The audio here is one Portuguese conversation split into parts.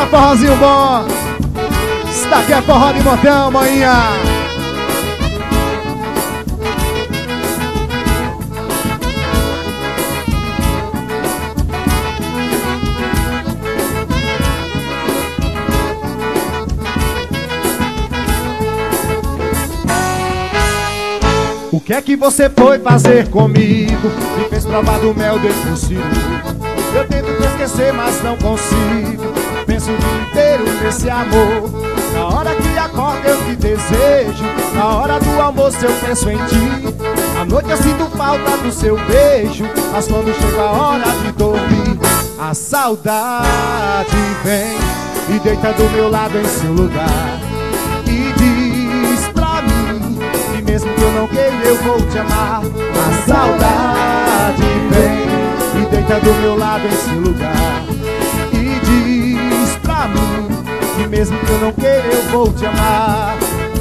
Eita, forrozinho bom. Isso daqui é forró de montão, manhã. O que é que você foi fazer comigo? Me fez provar do mel despossível. Eu tento te esquecer, mas não consigo. Penso o dia inteiro nesse amor. Na hora que acordo eu te desejo. Na hora do almoço eu penso em ti. À noite eu sinto falta do seu beijo. Mas quando chega a hora de dormir, a saudade vem e deita do meu lado em seu lugar. E diz pra mim que mesmo que eu não queira eu vou te amar. A saudade vem e deita do meu lado em seu lugar. E diz pra mim que mesmo que eu não queira eu vou te amar.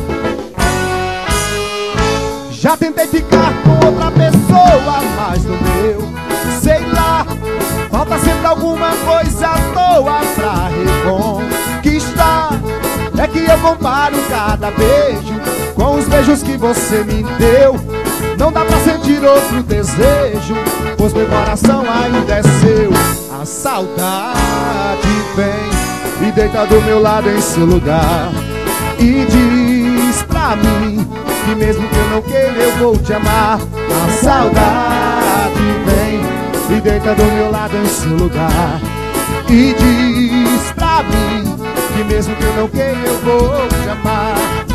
Já tentei ficar com outra pessoa, mas no meu, sei lá, falta sempre alguma coisa à toa pra reconquistar. É que eu comparo cada beijo com os beijos que você me deu. Não dá pra sentir outro desejo, pois meu coração ainda é seu. A saudade vem e deita do meu lado em seu lugar. E diz pra mim que mesmo que eu não queira eu vou te amar. A saudade vem e deita do meu lado em seu lugar. E diz pra mim que mesmo que eu não queira eu vou te amar.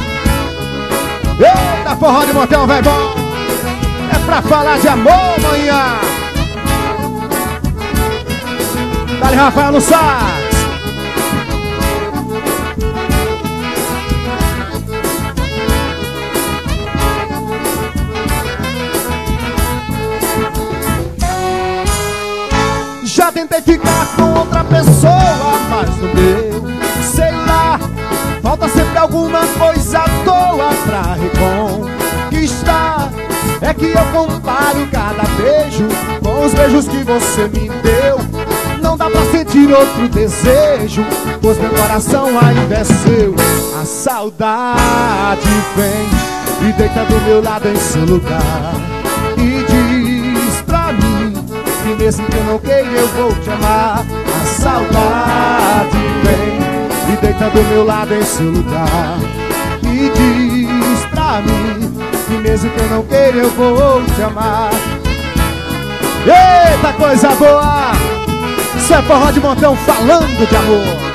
Eita, forró de montão, vai bom. É pra falar de amor, manhã. Dale, Rafael no sax. Já tentei ficar com outra pessoa, mas no meu, sei lá, falta sempre alguma coisa à toa pra reconquistar. É que eu comparo cada beijo com os beijos que você me deu. Não dá pra sentir outro desejo, pois meu coração ainda é seu. A saudade vem e deita do meu lado em seu lugar. E diz pra mim que mesmo que eu não queira eu vou te amar. A saudade vem e deita do meu lado em seu lugar. E diz pra mim que mesmo que eu não queira eu vou te amar. Eita, coisa boa! Isso é forró de montão falando de amor.